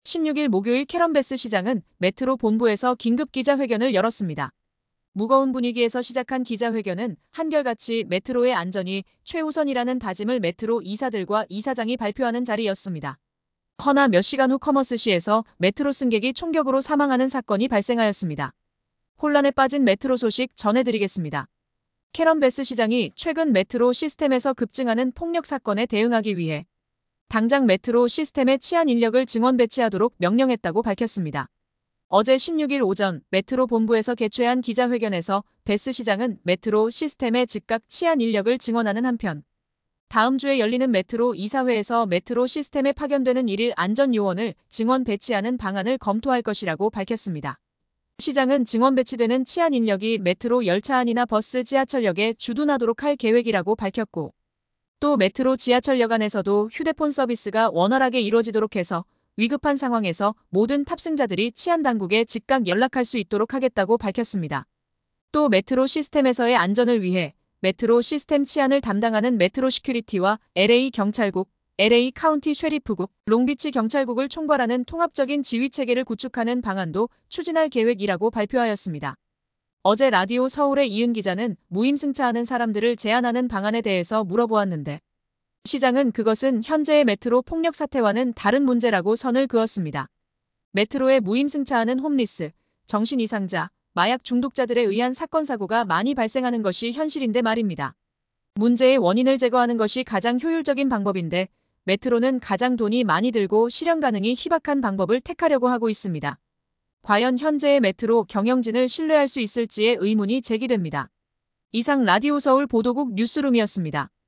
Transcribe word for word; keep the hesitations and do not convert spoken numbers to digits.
십육 일 목요일 캐런베스 시장은 메트로 본부에서 긴급 기자회견을 열었습니다. 무거운 분위기에서 시작한 기자회견은 한결같이 메트로의 안전이 최우선이라는 다짐을 메트로 이사들과 이사장이 발표하는 자리였습니다. 허나 몇 시간 후 커머스시에서 메트로 승객이 총격으로 사망하는 사건이 발생하였습니다. 혼란에 빠진 메트로 소식 전해드리겠습니다. 캐런베스 시장이 최근 메트로 시스템에서 급증하는 폭력 사건에 대응하기 위해 당장 메트로 시스템의 치안 인력을 증원 배치하도록 명령했다고 밝혔습니다. 어제 십육 일 오전 메트로 본부에서 개최한 기자회견에서 베스 시장은 메트로 시스템의 즉각 치안 인력을 증원하는 한편 다음 주에 열리는 메트로 이사회에서 메트로 시스템에 파견되는 일일 안전요원을 증원 배치하는 방안을 검토할 것이라고 밝혔습니다. 시장은 증원 배치되는 치안 인력이 메트로 열차 안이나 버스 지하철역에 주둔하도록 할 계획이라고 밝혔고 또 메트로 지하철역 안에서도 휴대폰 서비스가 원활하게 이루어지도록 해서 위급한 상황에서 모든 탑승자들이 치안 당국에 즉각 연락할 수 있도록 하겠다고 밝혔습니다. 또 메트로 시스템에서의 안전을 위해 메트로 시스템 치안을 담당하는 메트로 시큐리티와 엘에이 경찰국, 엘에이 카운티 쉐리프국, 롱비치 경찰국을 총괄하는 통합적인 지휘 체계를 구축하는 방안도 추진할 계획이라고 발표하였습니다. 어제 라디오 서울의 이은 기자는 무임승차하는 사람들을 제한하는 방안에 대해서 물어보았는데 시장은 그것은 현재의 메트로 폭력 사태와는 다른 문제라고 선을 그었습니다. 메트로에 무임승차하는 홈리스, 정신 이상자, 마약 중독자들에 의한 사건 사고가 많이 발생하는 것이 현실인데 말입니다. 문제의 원인을 제거하는 것이 가장 효율적인 방법인데 메트로는 가장 돈이 많이 들고 실현 가능이 희박한 방법을 택하려고 하고 있습니다. 과연 현재의 메트로 경영진을 신뢰할 수 있을지에 의문이 제기됩니다. 이상 라디오 서울 보도국 뉴스룸이었습니다.